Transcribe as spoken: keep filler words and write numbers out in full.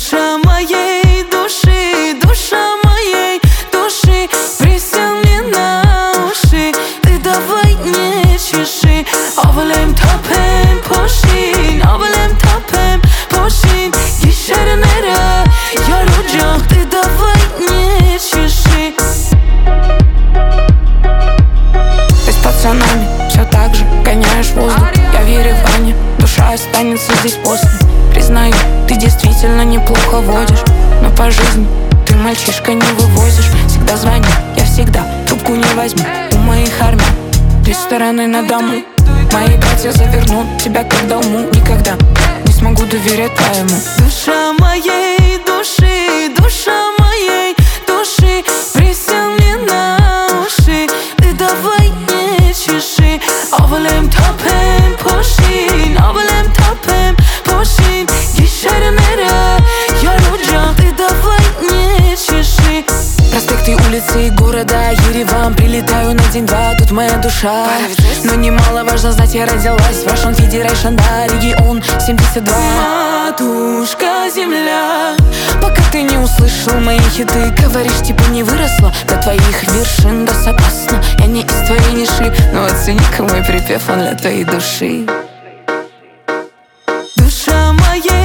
Душа моей души, душа моей души, присел мне на уши. Ты давай не чеши. Ovalem topem poşin, ovalem topem poşin. Yeşer nere yaracak. Ты давай не чеши. Ты с пацанами все так же гоняешь воздух. Я в Ереване, душа останется здесь после. Признаю, ты действительно неплохо водишь, но по жизни ты мальчишка не вывозишь. Всегда звони, я всегда трубку не возьму. У моих армий две стороны на дому. Мои братья завернут тебя как долму. Никогда не смогу доверять твоему. Душа моей души, душа моей души, присел мне на уши. Ты давай не чеши. Ovalem topem poşin, ovalem topem poşin. Yeşer nere yaracak. Ты давай не чеши. Проспекты, улицы города Ереван. Прилетаю на день-два, тут моя душа. Но немаловажно знать, я родилась в Russian Federation, да, регион семьдесят два. Матушка земля, пока ты не услышал мои хиты, говоришь, типа не выросла до твоих вершин, да согласна. Я не из твоей ниши, но оцени-ка мой припев, он для твоей души. Душа моей